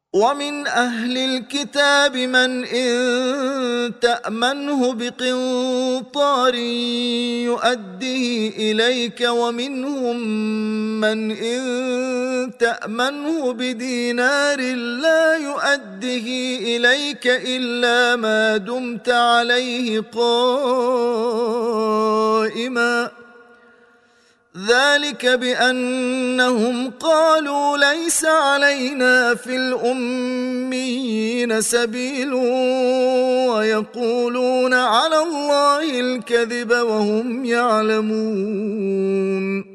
ومن أهل الكتاب من إن تأمنه بقنطار يؤده إليك ومنهم من إن تأمنه بدينار لا يؤده إليك إلا ما دمت عليه قائما ذلك بأنهم قالوا ليس علينا في الأميين سبيل ويقولون على الله الكذب وهم يعلمون